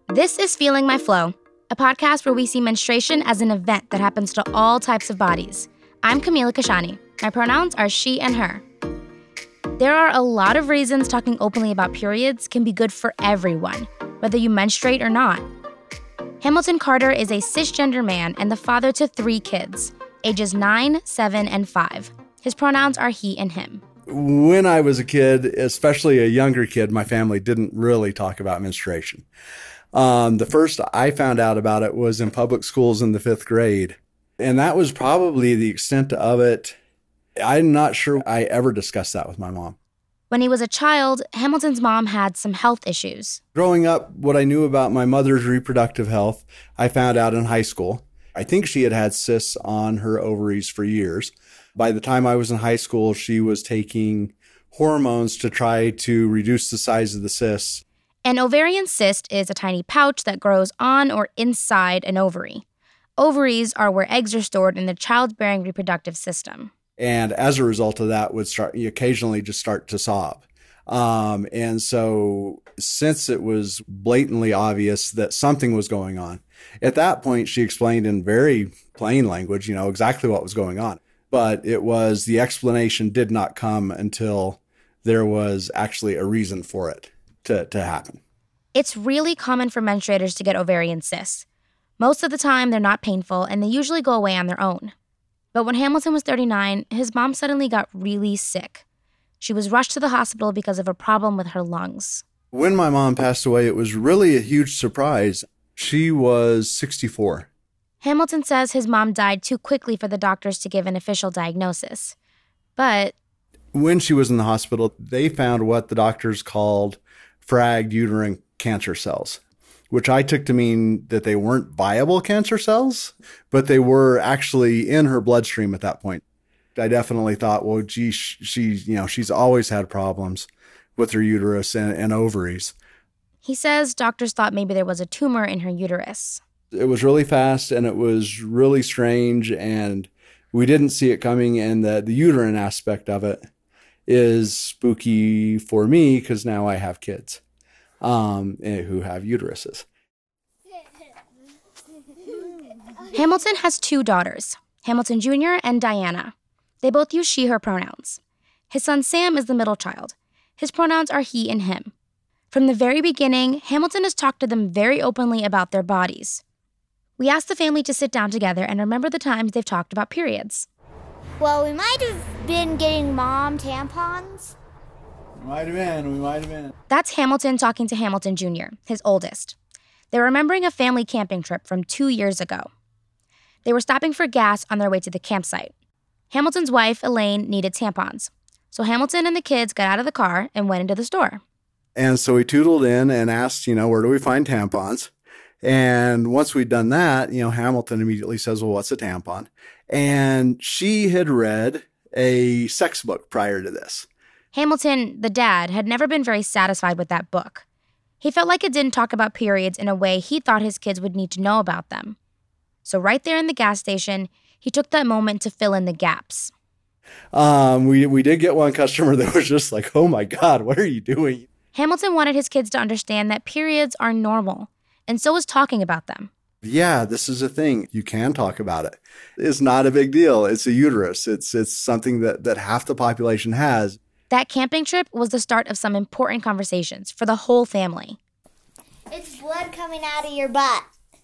This is Feeling My Flow, a podcast where we see menstruation as an event that happens to all types of bodies. I'm Camila Kashani. My pronouns are she and her. There are a lot of reasons talking openly about periods can be good for everyone, whether you menstruate or not. Hamilton Carter is a cisgender man and the father to 3 kids, ages 9, 7, and 5. His pronouns are he and him. When I was a kid, especially a younger kid, my family didn't really talk about menstruation. The first I found out about it was in public schools in the 5th grade. And that was probably the extent of it. I'm not sure I ever discussed that with my mom. When he was a child, Hamilton's mom had some health issues. Growing up, what I knew about my mother's reproductive health, I found out in high school. I think she had had cysts on her ovaries for years. By the time I was in high school, she was taking hormones to try to reduce the size of the cysts. An ovarian cyst is a tiny pouch that grows on or inside an ovary. Ovaries are where eggs are stored in the childbearing reproductive system. And as a result of that, would occasionally just start to sob. And so since it was blatantly obvious that something was going on, at that point, she explained in very plain language, exactly what was going on. But it was the explanation did not come until there was actually a reason for it to happen. It's really common for menstruators to get ovarian cysts. Most of the time, they're not painful, and they usually go away on their own. But when Hamilton was 39, his mom suddenly got really sick. She was rushed to the hospital because of a problem with her lungs. When my mom passed away, it was really a huge surprise. She was 64. Hamilton says his mom died too quickly for the doctors to give an official diagnosis. But when she was in the hospital, they found what the doctors called fragged uterine cancer cells, which I took to mean that they weren't viable cancer cells, but they were actually in her bloodstream at that point. I definitely thought, well, gee, she's always had problems with her uterus and ovaries. He says doctors thought maybe there was a tumor in her uterus. It was really fast and it was really strange and we didn't see it coming. And the uterine aspect of it is spooky for me because now I have kids who have uteruses. Hamilton has 2 daughters, Hamilton Jr. and Diana. They both use she, her pronouns. His son Sam is the middle child. His pronouns are he and him. From the very beginning, Hamilton has talked to them very openly about their bodies. We asked the family to sit down together and remember the times they've talked about periods. Well, we might have been getting mom tampons. We might have been. That's Hamilton talking to Hamilton Jr., his oldest. They're remembering a family camping trip from 2 years ago. They were stopping for gas on their way to the campsite. Hamilton's wife, Elaine, needed tampons. So Hamilton and the kids got out of the car and went into the store. And so we tootled in and asked, where do we find tampons? And once we'd done that, Hamilton immediately says, well, what's a tampon? And she had read a sex book prior to this. Hamilton, the dad, had never been very satisfied with that book. He felt like it didn't talk about periods in a way he thought his kids would need to know about them. So right there in the gas station, he took that moment to fill in the gaps. We did get one customer that was just like, oh my God, what are you doing? Hamilton wanted his kids to understand that periods are normal, and so is talking about them. Yeah, this is a thing. You can talk about it. It's not a big deal. It's a uterus. It's something that half the population has. That camping trip was the start of some important conversations for the whole family. It's blood coming out of your butt.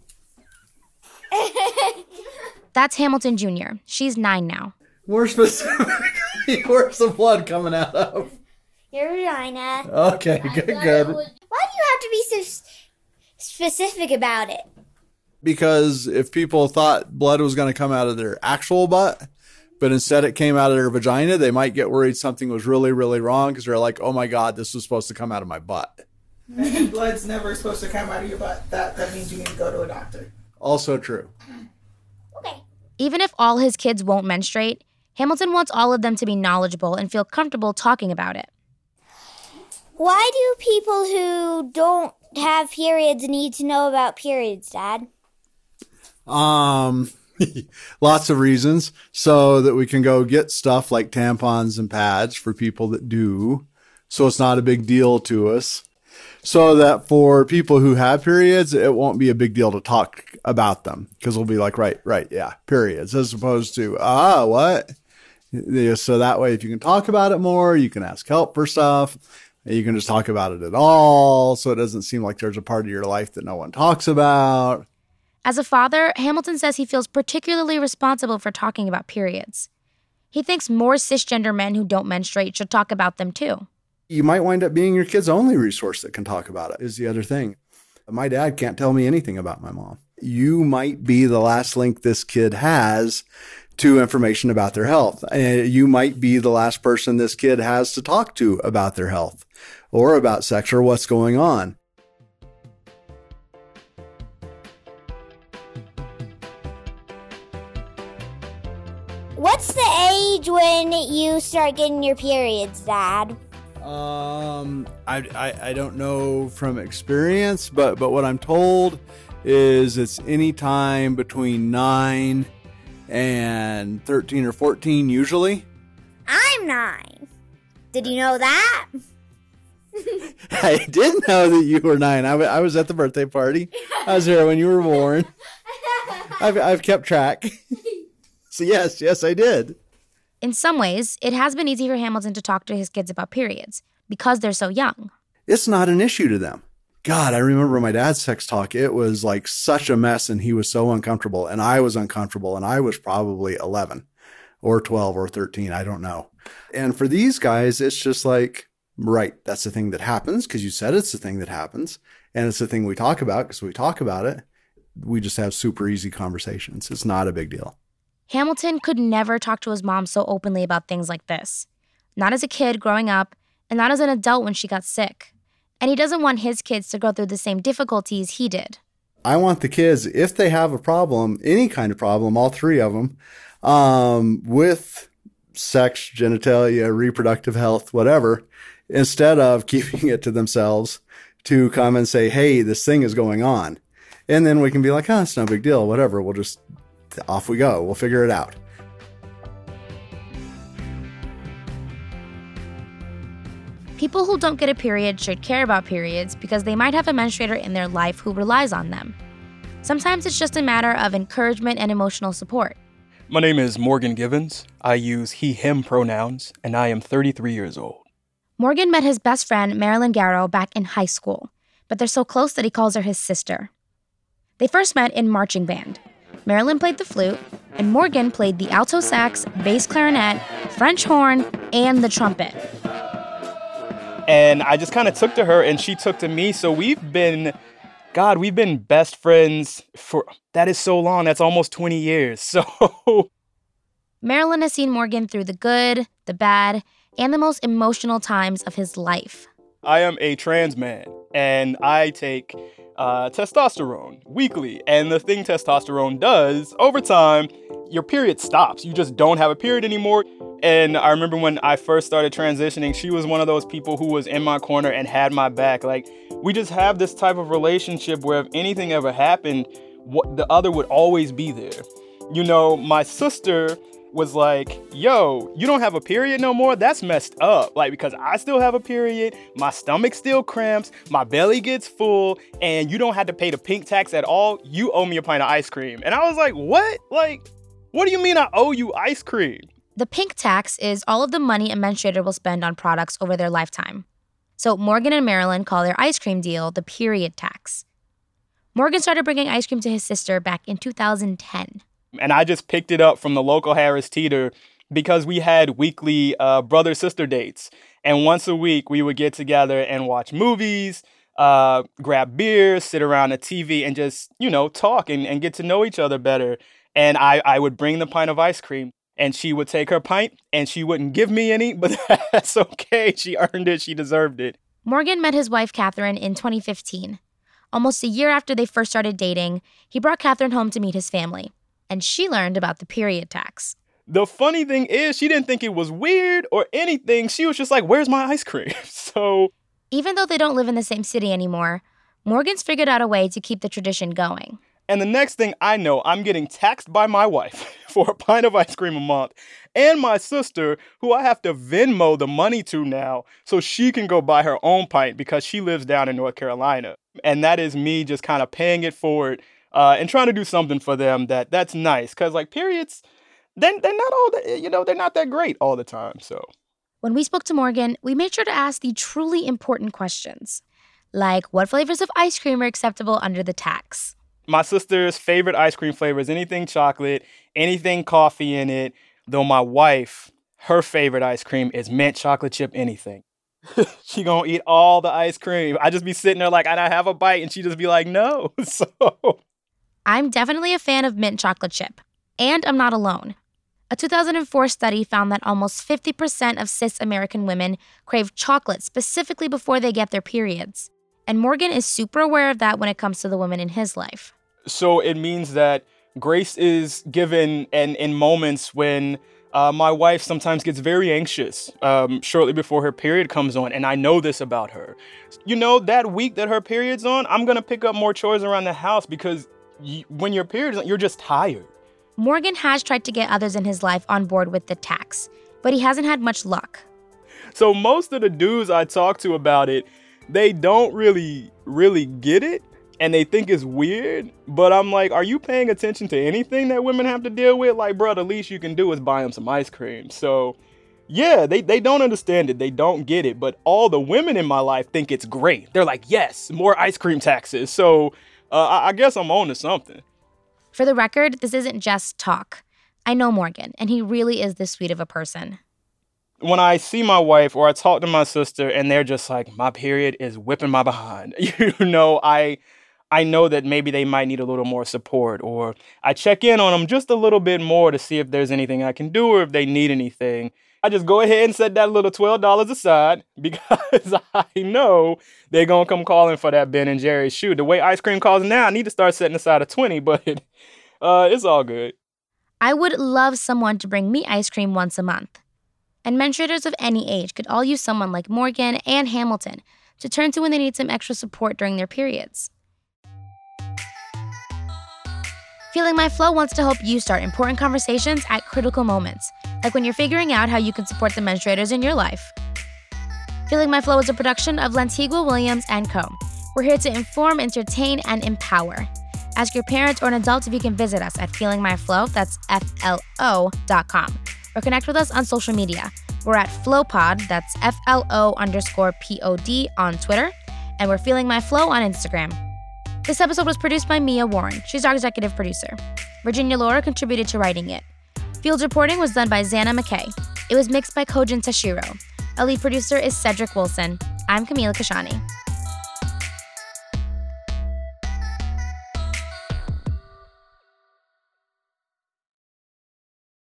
That's Hamilton Jr. She's 9 now. More specifically, where's the blood coming out of? Your vagina. Okay, good. Why do you have to be so specific about it? Because if people thought blood was going to come out of their actual butt, but instead it came out of their vagina, they might get worried something was really, really wrong because they're like, oh my God, this was supposed to come out of my butt. And blood's never supposed to come out of your butt. That means you need to go to a doctor. Also true. Okay. Even if all his kids won't menstruate, Hamilton wants all of them to be knowledgeable and feel comfortable talking about it. Why do people who don't have periods need to know about periods, Dad? Lots of reasons. So that we can go get stuff like tampons and pads for people that do. So it's not a big deal to us. So that for people who have periods, it won't be a big deal to talk about them because we'll be like, right, yeah, periods, as opposed to, what? Yeah, so that way, if you can talk about it more, you can ask help for stuff. You can just talk about it at all. So it doesn't seem like there's a part of your life that no one talks about. As a father, Hamilton says he feels particularly responsible for talking about periods. He thinks more cisgender men who don't menstruate should talk about them too. You might wind up being your kid's only resource that can talk about it, is the other thing. My dad can't tell me anything about my mom. You might be the last link this kid has to information about their health. You might be the last person this kid has to talk to about their health or about sex or what's going on. What's the age when you start getting your periods, Dad? I don't know from experience, but what I'm told is it's any time between 9 and 13 or 14 usually. I'm 9. Did you know that? I did know that you were 9. I was at the birthday party. I was there when you were born. I've kept track. So yes, I did. In some ways, it has been easy for Hamilton to talk to his kids about periods because they're so young. It's not an issue to them. God, I remember my dad's sex talk. It was like such a mess and he was so uncomfortable and I was uncomfortable and I was probably 11 or 12 or 13. I don't know. And for these guys, it's just like, right, that's the thing that happens because you said it's the thing that happens. And it's the thing we talk about because we talk about it. We just have super easy conversations. It's not a big deal. Hamilton could never talk to his mom so openly about things like this. Not as a kid growing up, and not as an adult when she got sick. And he doesn't want his kids to go through the same difficulties he did. I want the kids, if they have a problem, any kind of problem, all three of them, with sex, genitalia, reproductive health, whatever, instead of keeping it to themselves, to come and say, hey, this thing is going on. And then we can be like, it's no big deal, whatever. We'll just, off we go. We'll figure it out. People who don't get a period should care about periods because they might have a menstruator in their life who relies on them. Sometimes it's just a matter of encouragement and emotional support. My name is Morgan Givens. I use he, him pronouns, and I am 33 years old. Morgan met his best friend, Marilyn Garrow, back in high school, but they're so close that he calls her his sister. They first met in marching band. Marilyn played the flute, and Morgan played the alto sax, bass clarinet, French horn, and the trumpet. And I just kind of took to her and she took to me. So we've been best friends for, that is so long. That's almost 20 years. So Marilyn has seen Morgan through the good, the bad, and the most emotional times of his life. I am a trans man and I take testosterone weekly. And the thing testosterone does, over time, your period stops. You just don't have a period anymore. And I remember when I first started transitioning, she was one of those people who was in my corner and had my back. Like, we just have this type of relationship where if anything ever happened, the other would always be there. You know, my sister was like, yo, you don't have a period no more? That's messed up. Like, because I still have a period, my stomach still cramps, my belly gets full, and you don't have to pay the pink tax at all. You owe me a pint of ice cream. And I was like, what? Like, what do you mean I owe you ice cream? The pink tax is all of the money a menstruator will spend on products over their lifetime. So Morgan and Marilyn call their ice cream deal the period tax. Morgan started bringing ice cream to his sister back in 2010. And I just picked it up from the local Harris Teeter because we had weekly brother-sister dates. And once a week, we would get together and watch movies, grab beers, sit around a TV, and just, talk and get to know each other better. And I would bring the pint of ice cream. And she would take her pint, and she wouldn't give me any, but that's okay. She earned it. She deserved it. Morgan met his wife, Catherine, in 2015. Almost a year after they first started dating, he brought Catherine home to meet his family, and she learned about the period tax. The funny thing is, she didn't think it was weird or anything. She was just like, where's my ice cream? So even though they don't live in the same city anymore, Morgan's figured out a way to keep the tradition going. And the next thing I know, I'm getting taxed by my wife for a pint of ice cream a month, and my sister, who I have to Venmo the money to now so she can go buy her own pint because she lives down in North Carolina. And that is me just kind of paying it forward and trying to do something for them that's nice. Because, like, periods, they're not all that, they're not that great all the time, so. When we spoke to Morgan, we made sure to ask the truly important questions, like what flavors of ice cream are acceptable under the tax? My sister's favorite ice cream flavor is anything chocolate, anything coffee in it, though my wife, her favorite ice cream is mint chocolate chip anything. She gonna eat all the ice cream. I just be sitting there like, and I have a bite, and she just be like, no. So I'm definitely a fan of mint chocolate chip, and I'm not alone. A 2004 study found that almost 50% of cis American women crave chocolate specifically before they get their periods. And Morgan is super aware of that when it comes to the women in his life. So it means that grace is given in moments when my wife sometimes gets very anxious shortly before her period comes on. And I know this about her. That week that her period's on, I'm going to pick up more chores around the house because when your period's on, you're just tired. Morgan has tried to get others in his life on board with the tax, but he hasn't had much luck. So most of the dudes I talk to about it, they don't really get it, and they think it's weird. But I'm like, are you paying attention to anything that women have to deal with? Like, bro, the least you can do is buy them some ice cream. So, yeah, they don't understand it. They don't get it. But all the women in my life think it's great. They're like, yes, more ice cream taxes. So I guess I'm on to something. For the record, this isn't just talk. I know Morgan, and he really is this sweet of a person. When I see my wife or I talk to my sister and they're just like, my period is whipping my behind, I know that maybe they might need a little more support, or I check in on them just a little bit more to see if there's anything I can do or if they need anything. I just go ahead and set that little $12 aside because I know they're going to come calling for that Ben & Jerry's shoe. The way ice cream costs now, I need to start setting aside a $20, but it's all good. I would love someone to bring me ice cream once a month. And menstruators of any age could all use someone like Morgan and Hamilton to turn to when they need some extra support during their periods. Feeling My Flow wants to help you start important conversations at critical moments, like when you're figuring out how you can support the menstruators in your life. Feeling My Flow is a production of Lantigua Williams & Co. We're here to inform, entertain, and empower. Ask your parents or an adult if you can visit us at Feeling My Flow, that's FLO.com. Or connect with us on social media. We're at FlowPod, that's FLO_POD on Twitter, and we're Feeling My Flow on Instagram. This episode was produced by Mia Warren. She's our executive producer. Virginia Laura contributed to writing it. Field reporting was done by Xana McKay. It was mixed by Kojin Tashiro. Our lead producer is Cedric Wilson. I'm Camila Kashani.